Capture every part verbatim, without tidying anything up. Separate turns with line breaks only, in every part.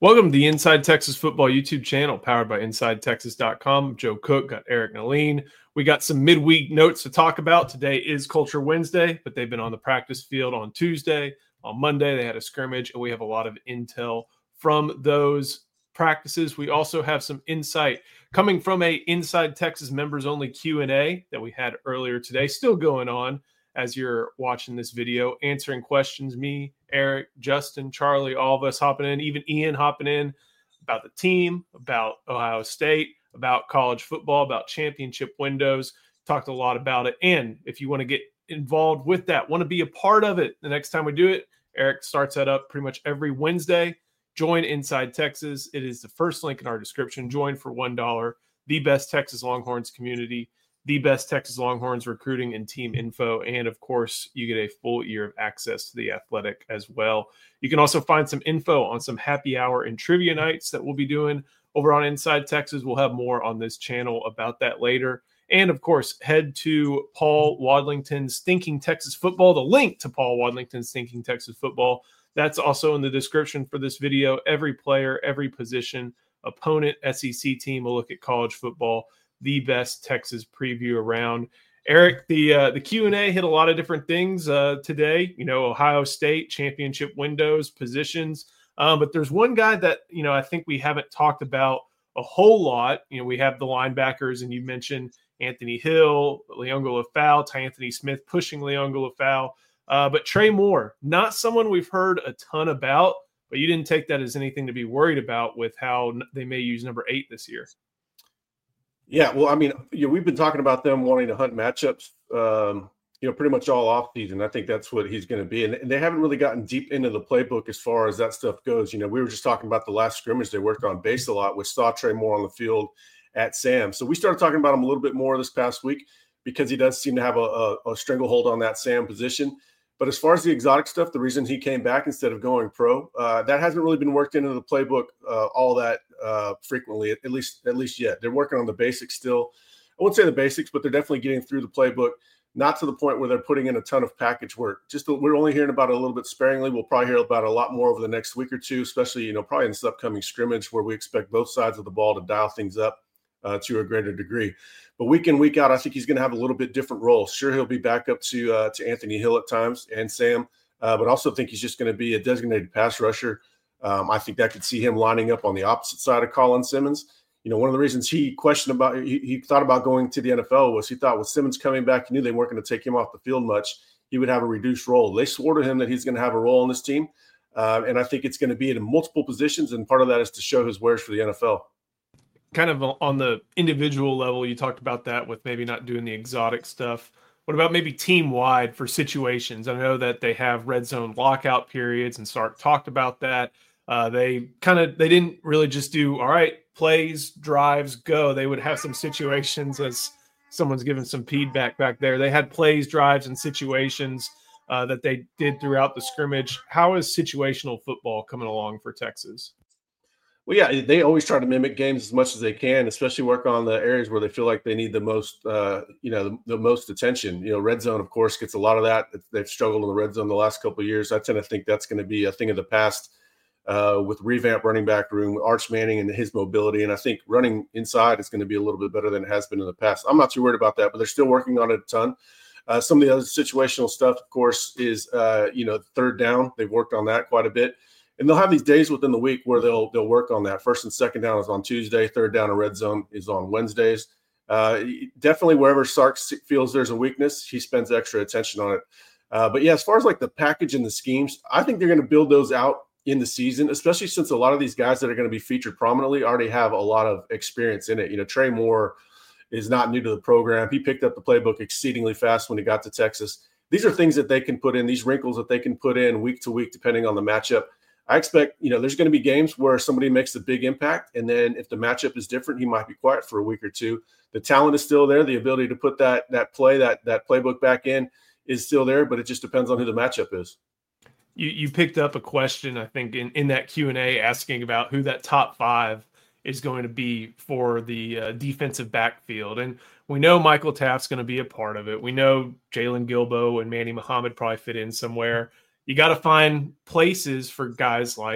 Welcome to the Inside Texas Football YouTube channel, powered by Inside Texas dot com. I'm Joe Cook, got Eric Naleen. We got some midweek notes to talk about. Today is Culture Wednesday, but they've been on the practice field on Tuesday. On Monday, they had a scrimmage, and we have a lot of intel from those practices. We also have some insight coming from a Inside Texas members-only Q and A that we had earlier today, still going on as you're watching this video, answering questions. Me, Eric, Justin, Charlie, all of us hopping in, even Ian hopping in about the team, about Ohio State, about college football, about championship windows. Talked a lot about it. And if you want to get involved with that, want to be a part of it the next time we do it, Eric starts that up pretty much every Wednesday. Join Inside Texas. It is the first link in our description. Join for one dollar. The best Texas Longhorns community, the best Texas Longhorns recruiting and team info. And of course, you get a full year of access to The Athletic as well. You can also find some info on some happy hour and trivia nights that we'll be doing over on Inside Texas. We'll have more on this channel about that later. And of course, head to Paul Wadlington's Thinking Texas Football. The link to Paul Wadlington's Thinking Texas Football, that's also in the description for this video. Every player, every position, opponent, S E C team, we'll look at college football. The best Texas preview around. Eric, the uh, the Q and A hit a lot of different things uh, today. You know, Ohio State championship windows, positions. Um, but there's one guy that, you know, I think we haven't talked about a whole lot. You know, we have the linebackers, and you mentioned Anthony Hill, Leongo Lafau, Ty Anthony Smith pushing Leongo Lafau. Uh, but Trey Moore, not someone we've heard a ton about, but you didn't take that as anything to be worried about with how they may use number eight this year.
Yeah, well, I mean, you know, we've been talking about them wanting to hunt matchups, um, you know, pretty much all offseason. I think that's what he's going to be. And, and they haven't really gotten deep into the playbook as far as that stuff goes. You know, we were just talking about the last scrimmage they worked on base a lot, which saw Trey Moore on the field at Sam. So we started talking about him a little bit more this past week because he does seem to have a, a, a stranglehold on that Sam position. But as far as the exotic stuff, the reason he came back instead of going pro, uh, that hasn't really been worked into the playbook uh, all that uh, frequently, at, at least at least yet. They're working on the basics still. I wouldn't say the basics, but they're definitely getting through the playbook, not to the point where they're putting in a ton of package work. Just the, we're only hearing about it a little bit sparingly. We'll probably hear about it a lot more over the next week or two, especially, you know, probably in this upcoming scrimmage where we expect both sides of the ball to dial things up uh, to a greater degree. But week in, week out, I think he's going to have a little bit different role. Sure, he'll be back up to uh, to Anthony Hill at times and Sam, uh, but also think he's just going to be a designated pass rusher. Um, I think that could see him lining up on the opposite side of Colin Simmons. You know, one of the reasons he questioned about he, he thought about going to the N F L was he thought with Simmons coming back, he knew they weren't going to take him off the field much. He would have a reduced role. They swore to him that he's going to have a role on this team, uh, and I think it's going to be in multiple positions, and part of that is to show his wares for the N F L.
Kind of on the individual level, you talked about that with maybe not doing the exotic stuff. What about maybe team-wide for situations? I know that they have red zone lockout periods, and Sark talked about that. Uh, they kind of they didn't really just do, all right, plays, drives, go. They would have some situations, as someone's giving some feedback back there. They had plays, drives, and situations uh, that they did throughout the scrimmage. How is situational football coming along for Texas?
Well, yeah, they always try to mimic games as much as they can, especially work on the areas where they feel like they need the most, uh, you know, the, the most attention. You know, red zone, of course, gets a lot of that. They've struggled in the red zone the last couple of years. I tend to think that's going to be a thing of the past uh, with revamp running back room, Arch Manning and his mobility. And I think running inside is going to be a little bit better than it has been in the past. I'm not too worried about that, but they're still working on it a ton. Uh, some of the other situational stuff, of course, is, uh, you know, third down. They've worked on that quite a bit. And they'll have these days within the week where they'll they'll work on that. First and second down is on Tuesday. Third down and red zone is on Wednesdays. Uh, definitely wherever Sark feels there's a weakness, he spends extra attention on it. Uh, but, yeah, as far as, like, the package and the schemes, I think they're going to build those out in the season, especially since a lot of these guys that are going to be featured prominently already have a lot of experience in it. You know, Trey Moore is not new to the program. He picked up the playbook exceedingly fast when he got to Texas. These are things that they can put in, these wrinkles that they can put in week to week depending on the matchup. I expect, you know, there's going to be games where somebody makes a big impact, and then if the matchup is different, he might be quiet for a week or two. The talent is still there. The ability to put that that play, that that playbook back in is still there, but it just depends on who the matchup is.
You you picked up a question, I think, in, in that Q and A asking about who that top five is going to be for the uh, defensive backfield. And we know Michael Taft's going to be a part of it. We know Jalen Gilbo and Manny Muhammad probably fit in somewhere. You got to find places for guys like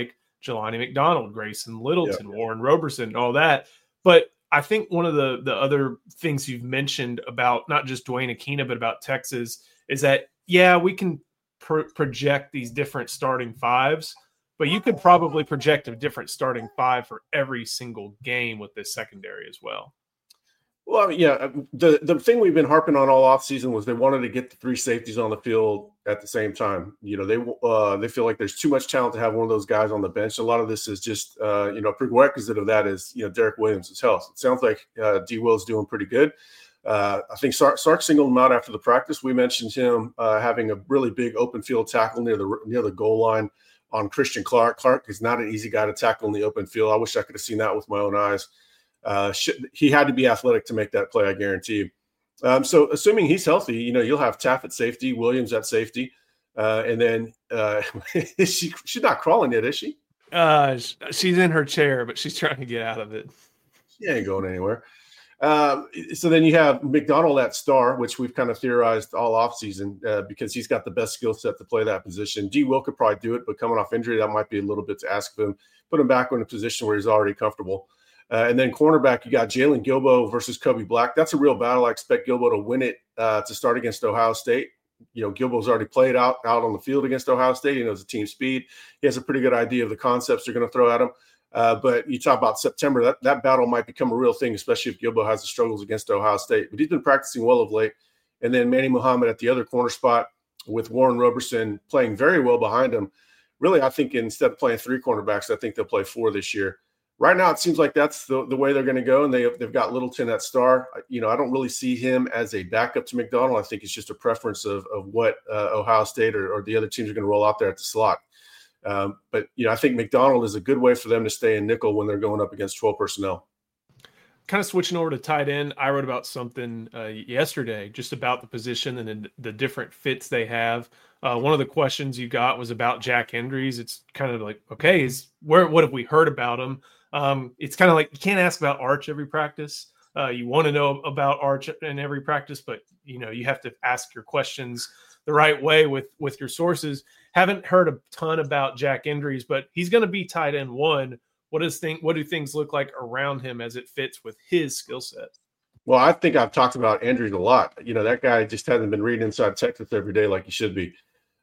Jelani McDonald, Grayson Littleton,
yeah.
Warren Roberson, all that. But I think one of the, the other things you've mentioned about not just Dwayne Aquina, but about Texas is that, yeah, we can pro- project these different starting fives, but you could probably project a different starting five for every single game with this secondary as well.
Well, I mean, yeah, the, the thing we've been harping on all offseason was they wanted to get the three safeties on the field at the same time. You know, they uh, they feel like there's too much talent to have one of those guys on the bench. A lot of this is just, uh, you know, a prerequisite of that is, you know, Derek Williams' health. It sounds like uh, D. Will's doing pretty good. Uh, I think Sark, Sark singled him out after the practice. We mentioned him uh, having a really big open field tackle near the near the goal line on Christian Clark. Clark is not an easy guy to tackle in the open field. I wish I could have seen that with my own eyes. Uh, should, he had to be athletic to make that play, I guarantee you. Um, so assuming he's healthy, you know, you'll have Taff at safety, Williams at safety. Uh, and then uh, she, she's not crawling yet, is she?
Uh, she's in her chair, but she's trying to get out of it.
She ain't going anywhere. Uh, so then you have McDonald at star, which we've kind of theorized all offseason uh, because he's got the best skill set to play that position. D. Will could probably do it, but coming off injury, that might be a little bit to ask of him. Put him back in a position where he's already comfortable. Uh, and then cornerback, you got Jalen Gilbo versus Kobe Black. That's a real battle. I expect Gilbo to win it uh, to start against Ohio State. You know, Gilbo's already played out, out on the field against Ohio State. He knows the team speed. He has a pretty good idea of the concepts they're going to throw at him. Uh, but you talk about September, that, that battle might become a real thing, especially if Gilbo has the struggles against Ohio State. But he's been practicing well of late. And then Manny Muhammad at the other corner spot with Warren Roberson playing very well behind him. Really, I think instead of playing three cornerbacks, I think they'll play four this year. Right now, it seems like that's the, the way they're going to go, and they, they've got Littleton at star. You know, I don't really see him as a backup to McDonald. I think it's just a preference of, of what uh, Ohio State or, or the other teams are going to roll out there at the slot. Um, but, you know, I think McDonald is a good way for them to stay in nickel when they're going up against twelve personnel.
Kind of switching over to tight end, I wrote about something uh, yesterday just about the position and the different fits they have. Uh, one of the questions you got was about Jack Hendries. It's kind of like, okay, is where what have we heard about him? Um, it's kind of like you can't ask about Arch every practice. Uh, you want to know about Arch in every practice, but you know you have to ask your questions the right way with with your sources. Haven't heard a ton about Jack Hendries, but he's going to be tight end one. What does think? What do things look like around him as it fits with his skill set?
Well, I think I've talked about Andrews a lot. You know, that guy just hasn't been reading Inside Texas every day like he should be.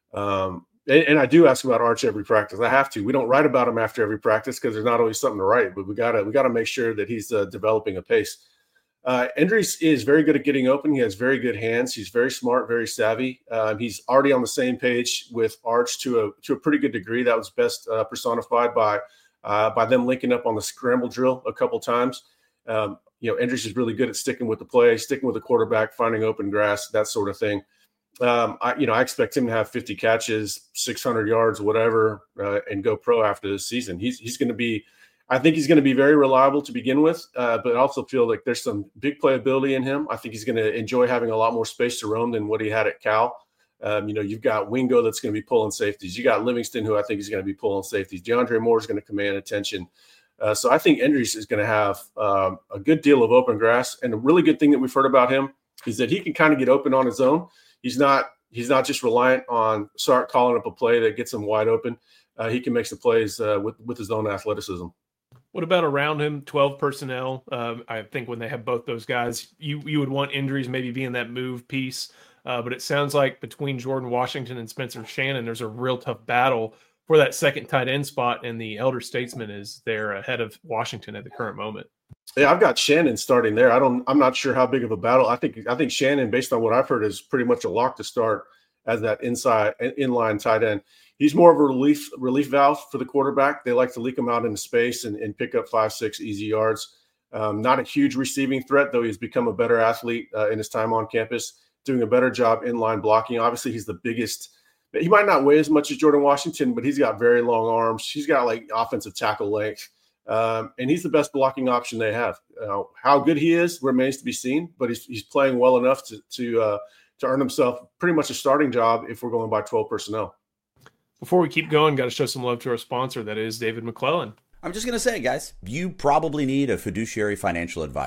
Um, and, and I do ask about Arch every practice. I have to. We don't write about him after every practice because there's not always something to write. But we gotta we gotta make sure that he's uh, developing a pace. Uh, Andrews is very good at getting open. He has very good hands. He's very smart, very savvy. Uh, he's already on the same page with Arch to a to a pretty good degree. That was best uh, personified by uh, by them linking up on the scramble drill a couple times. Um, you know, Andrews is really good at sticking with the play, sticking with the quarterback, finding open grass, that sort of thing. Um, I, you know, I expect him to have fifty catches, six hundred yards, whatever, uh, and go pro after this season. He's he's going to be, I think he's going to be very reliable to begin with, uh, but I also feel like there's some big playability in him. I think he's going to enjoy having a lot more space to roam than what he had at Cal. Um, you know, you've got Wingo that's going to be pulling safeties. You got Livingston, who I think is going to be pulling safeties. DeAndre Moore is going to command attention. Uh, so I think Andrews is going to have um, a good deal of open grass. And a really good thing that we've heard about him is that he can kind of get open on his own. He's not he's not just reliant on Sark calling up a play that gets him wide open. Uh, he can make some plays uh, with, with his own athleticism.
What about around him, twelve personnel? Um, I think when they have both those guys, you you would want Andrews maybe being that move piece. Uh, but it sounds like between Jordan Washington and Spencer Shannon, there's a real tough battle for that second tight end spot, and the elder statesman is there ahead of Washington at the current moment.
Yeah, I've got Shannon starting there. I don't. I'm not sure how big of a battle. I think. I think Shannon, based on what I've heard, is pretty much a lock to start as that inside inline tight end. He's more of a relief relief valve for the quarterback. They like to leak him out into space and, and pick up five, six easy yards. Um, not a huge receiving threat, though. He's become a better athlete uh, in his time on campus, doing a better job inline blocking. Obviously, he's the biggest. He might not weigh as much as Jordan Washington, but he's got very long arms. He's got like offensive tackle length, um, and he's the best blocking option they have. Uh, how good he is remains to be seen, but he's he's playing well enough to to uh, to earn himself pretty much a starting job if we're going by twelve personnel.
Before we keep going, got to show some love to our sponsor, that is David McClellan.
I'm just going to say, guys, you probably need a fiduciary financial advisor.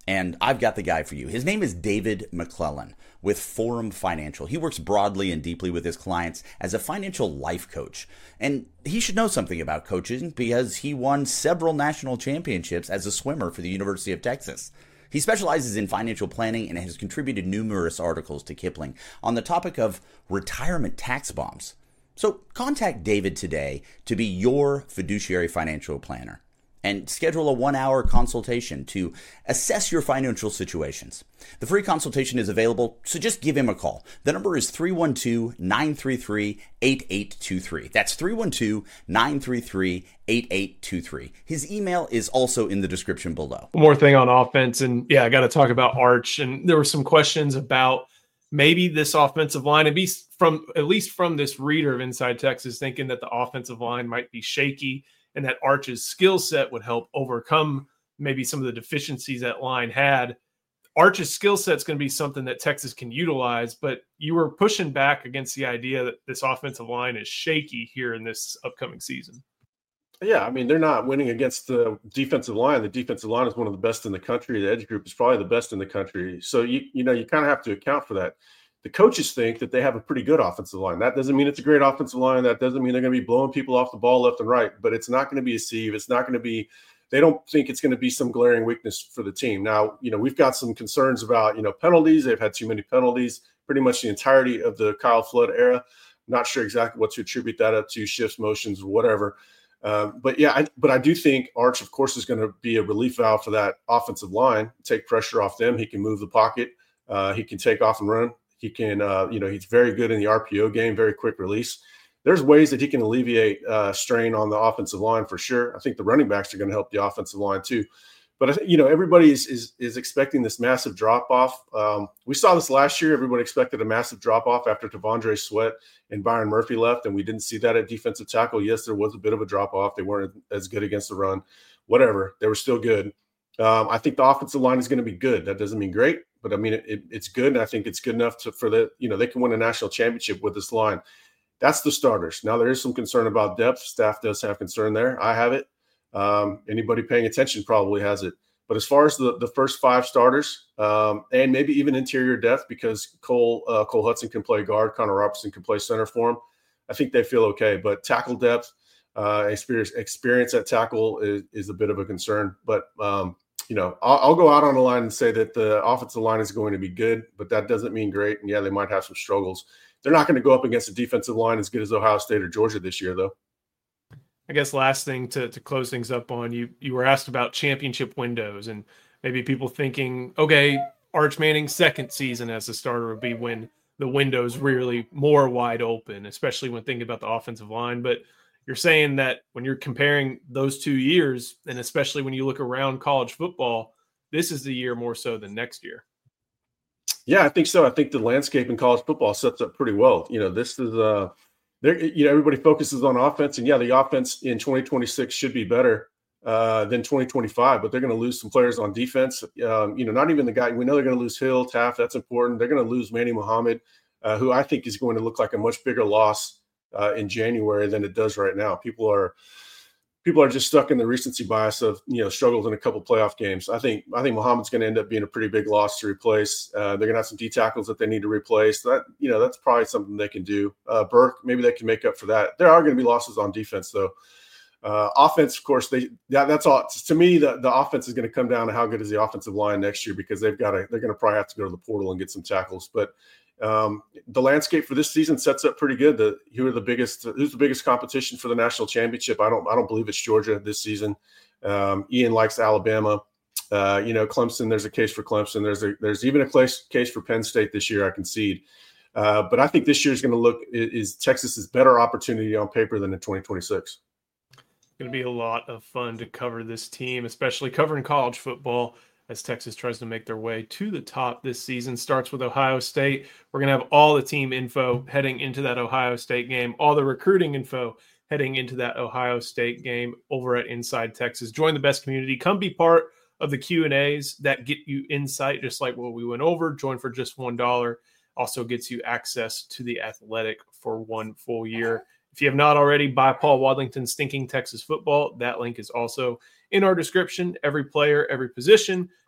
And I've got the guy for you. His name is David McClellan with Forum Financial. He works broadly and deeply with his clients as a financial life coach. And he should know something about coaching because he won several national championships as a swimmer for the University of Texas. He specializes in financial planning and has contributed numerous articles to Kipling on the topic of retirement tax bombs. So contact David today to be your fiduciary financial planner and schedule a one-hour consultation to assess your financial situations. The free consultation is available, so just give him a call. The number is three one two, nine three three, eight eight two three. That's three one two, nine three three, eight eight two three. His email is also in the description below.
One more thing on offense, and yeah, I got to talk about Arch. And there were some questions about maybe this offensive line, at least from at least from this reader of Inside Texas, thinking that the offensive line might be shaky and that Arch's skill set would help overcome maybe some of the deficiencies that line had. Arch's skill set is going to be something that Texas can utilize, but you were pushing back against the idea that this offensive line is shaky here in this upcoming season.
Yeah, I mean, they're not winning against the defensive line. The defensive line is one of the best in the country. The edge group is probably the best in the country. So, you you know, you kind of have to account for that. The coaches think that they have a pretty good offensive line. That doesn't mean it's a great offensive line. That doesn't mean they're going to be blowing people off the ball left and right, but it's not going to be a sieve. It's not going to be, they don't think it's going to be some glaring weakness for the team. Now, you know, we've got some concerns about, you know, penalties. They've had too many penalties pretty much the entirety of the Kyle Flood era. Not sure exactly what to attribute that up to, shifts, motions, whatever. Uh, but yeah, I, but I do think Arch, of course, is going to be a relief valve for that offensive line, take pressure off them. He can move the pocket. Uh, he can take off and run. He can, uh, you know, he's very good in the R P O game, very quick release. There's ways that he can alleviate uh, strain on the offensive line for sure. I think the running backs are going to help the offensive line too. But, I think, you know, everybody is, is, is expecting this massive drop-off. Um, we saw this last year. Everybody expected a massive drop-off after T'Vondre Sweat and Byron Murphy left, and we didn't see that at defensive tackle. Yes, there was a bit of a drop-off. They weren't as good against the run. Whatever. They were still good. Um, I think the offensive line is going to be good. That doesn't mean great, but I mean, it, it, it's good. And I think it's good enough to, for the, you know, they can win a national championship with this line. That's the starters. Now there is some concern about depth. Staff does have concern there. I have it. Um, anybody paying attention probably has it. But as far as the, the first five starters, um, and maybe even interior depth, because Cole uh, Cole Hudson can play guard, Connor Robertson can play center for him, I think they feel okay. But tackle depth, uh, experience, experience at tackle is, is a bit of a concern. But, um, you know, I'll, I'll go out on the line and say that the offensive line is going to be good, but that doesn't mean great. And, yeah, they might have some struggles. They're not going to go up against a defensive line as good as Ohio State or Georgia this year, though.
I guess last thing to, to close things up on, you you were asked about championship windows and maybe people thinking, okay, Arch Manning's second season as a starter would be when the window's really more wide open, especially when thinking about the offensive line. But you're saying that when you're comparing those two years, and especially when you look around college football, this is the year more so than next year.
Yeah, I think so. I think the landscape in college football sets up pretty well. You know, this is uh there, you know, everybody focuses on offense, and yeah, the offense in twenty twenty-six should be better uh, than twenty twenty-five, but they're going to lose some players on defense. Um, you know, not even the guy, we know they're going to lose Hill, Taft, that's important. They're going to lose Manny Muhammad, uh, who I think is going to look like a much bigger loss uh, in January than it does right now. People are, people are just stuck in the recency bias of, you know, struggled in a couple playoff games. I think, I think Muhammad's going to end up being a pretty big loss to replace. Uh, they're going to have some D tackles that they need to replace. That, you know, that's probably something they can do. Uh, Burke, maybe they can make up for that. There are going to be losses on defense though. Uh, offense, of course, they, that, that's all to me. The, the offense is going to come down to how good is the offensive line next year, because they've got to, they're going to probably have to go to the portal and get some tackles. But um, the landscape for this season sets up pretty good. The, who are the biggest, who's the biggest competition for the national championship? I don't, I don't believe it's Georgia this season. Um, Ian likes Alabama. Uh, you know, Clemson, there's a case for Clemson. There's a, there's even a case, case for Penn State this year, I concede. Uh, but I think this year is going to look, is, is Texas's better opportunity on paper than in twenty twenty-six.
It's going to be a lot of fun to cover this team, especially covering college football as Texas tries to make their way to the top this season. Starts with Ohio State. We're going to have all the team info heading into that Ohio State game, all the recruiting info heading into that Ohio State game over at Inside Texas. Join the best community. Come be part of the Q and A's that get you insight, just like what we went over. Join for just one dollar. Also gets you access to The Athletic for one full year. If you have not already, buy Paul Wadlington's Stinking Texas Football. That link is also in our description. Every player, every position,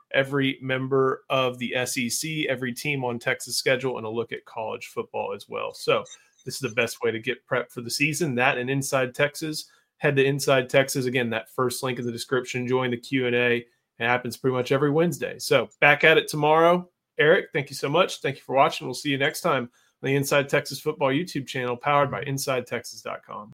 every member of the S E C, every team on Texas schedule, and a look at college football as well. So this is the best way to get prepped for the season. That and Inside Texas. Head to Inside Texas. Again, that first link in the description. Join the Q and A. It happens pretty much every Wednesday. So back at it tomorrow. Eric, thank you so much. Thank you for watching. We'll see you next time on the Inside Texas Football YouTube channel powered by inside texas dot com.